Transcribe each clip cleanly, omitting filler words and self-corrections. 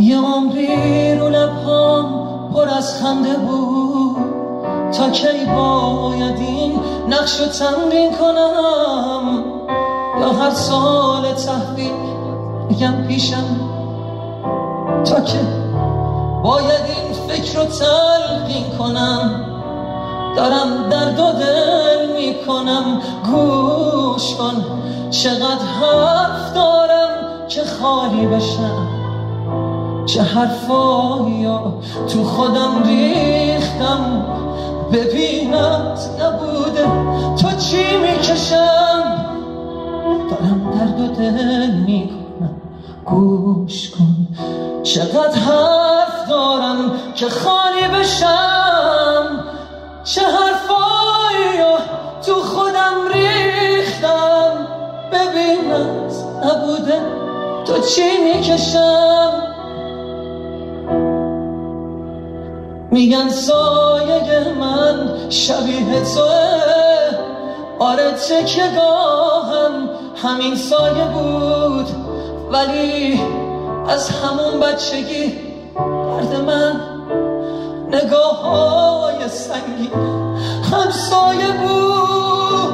یه عمری رو لبهام پر از خنده بود، تا کی باید این نقش رو تمرین کنم؟ یا هر سال تحویل میگم پیشم، تا که باید این فکر رو تلقین کنم؟ دارم درد و دل میکنم، گوش کن چقدر حرف دارم که خالی بشم، چه حرفایی تو خودم ریختم، ببینت نبوده تو چی میکشم؟ دارم درد و دل میکنم، گوش کن چقدر حرف دارم که خالی بشم، چه حرفایی تو خودم ریختم، ببینت نبوده تو چی میکشم؟ میگن سایه من شبیه توه، آره تکیه‌گاهم همین سایه بود، ولی از همون بچگی درد من نگاه‌های سنگین همسایه بود.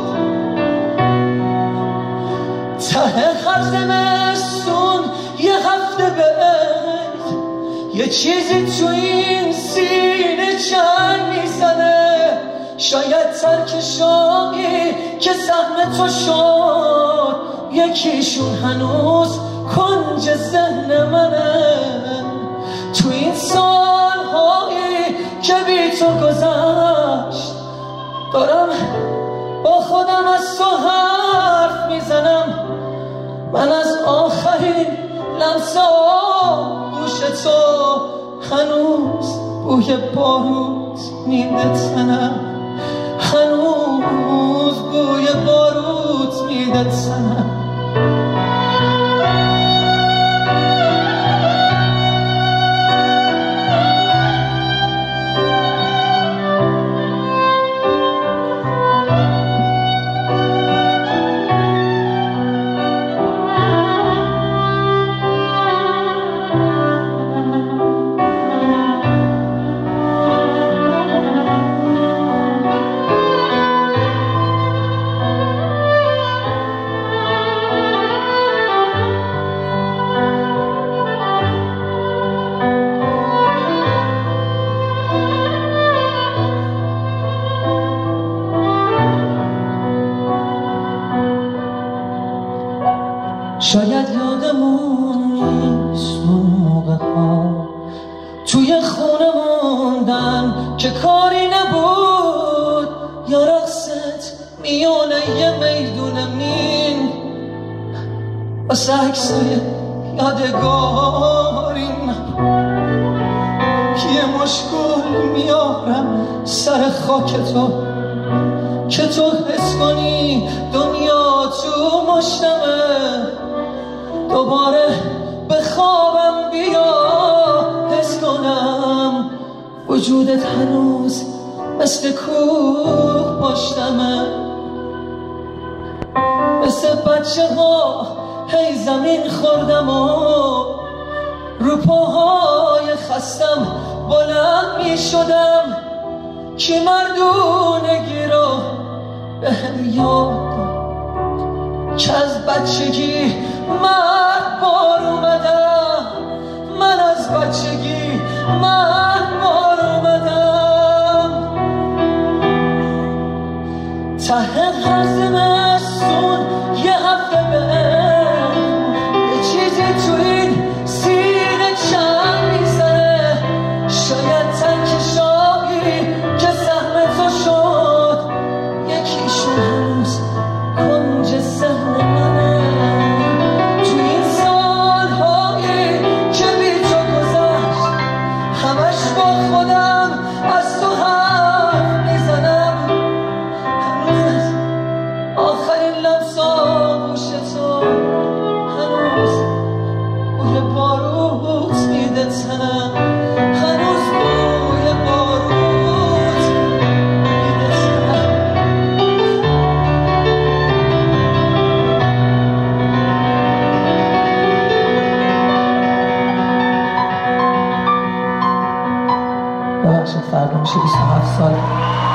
ته هر زمستون یه هفته بعد یه چیزی تو این سینه چنگ میزنه، شاید ترک شوقی که سهم تو شد یکیشون هنوز کنج ذهن منه. تو این سالهایی که بی تو گذشت دارم با خودم از تو حرف میزنم، من از آخرین لمسه گوش تو هنوز بوی بارود میده تنم، هنوز بوی بارود میده تنم. شاید یادمون نیست اون موقع ها توی خونه موندن که کاری نبود، یا رقصت میونه یه میدون مین واسه عکسای یادگاری نبود، که یه مشکل میارم سر خاک تو که تو حس کنی دنیا تو مشتمه، دوباره به خوابم بیا حس کنم وجودت هنوز مثل کوه پشتمه، مثل بچه ها هی زمین خوردم و رو پاهای خستم بلند می شدم، که مردونگی رو به هم یاد که از بچگی من بار اومدم، من از بچگی من بار اومدم. ته هر زمستون یه هفته بعد یه چیزی تو این سینه چنگ میزنه، شاید ترک شاقی که سهم تو شد یکیشون هنوز کنج ذهن منه. ببخشید فردا میشه 27 سال